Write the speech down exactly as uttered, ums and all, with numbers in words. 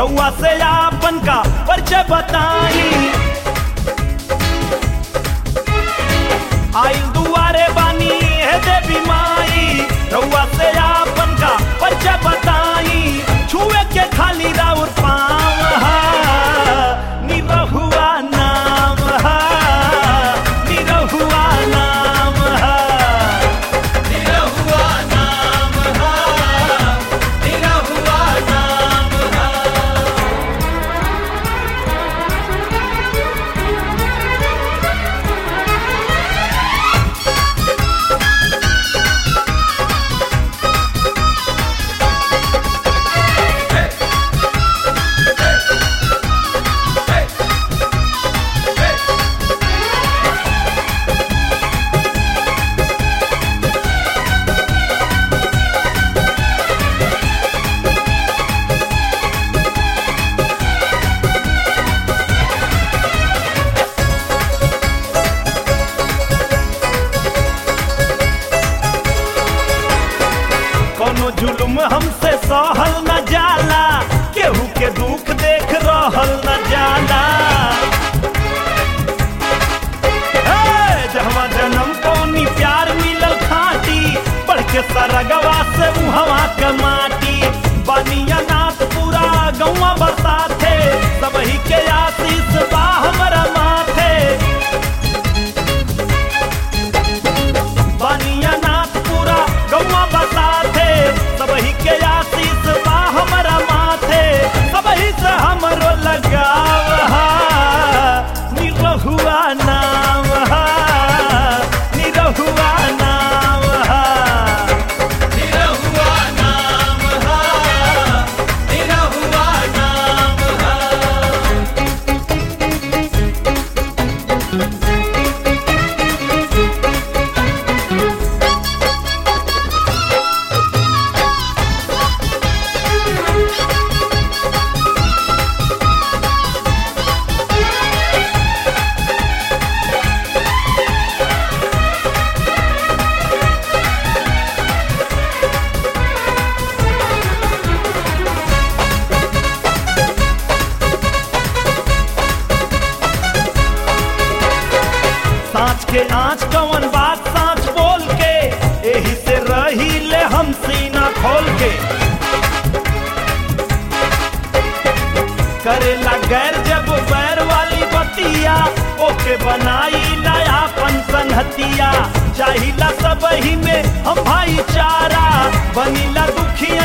रउआ से आपन का परिचय बताई। आइल दुआरे बानी है देवी माई, रउआ से आपन का परिचय बताई। छुए के खाली राउर पाँव हा, निरहुआ नाम हा, निरहुआ नाम हा, निरहुआ नाम हा, निरहुआ नाम हा। कोनो जुल्म हमसे सहल न जाला, केहू के दुख देख रहल न जाला। हे, जहवा जन्म कोनी प्यार मिलल खाटी, बढ़ के सरगवा से उहवा के माटी। बनिया नाथ पूरा गौवा बसाथे, सबही के आशीष बा हमरा माथे। बनिया नाथ पूरा गौवा बसाथे, सबही के आशीष बा हमरा माथे। सबही से हमरो लगाव हा, निरहुआ नाम हा, निरहुआ नाम हा, निरहुआ नाम हा, निरहुआ नाम हा। साँच के आँच कवन बात साँच बोल के, एही से रही ले हम सीना खोल के। करेला गैर जब बैर वाली बतिया, ओके बनाई लायापन संहतिया। चाहिला सबही में हम भाईचारा, बनीला दुखिया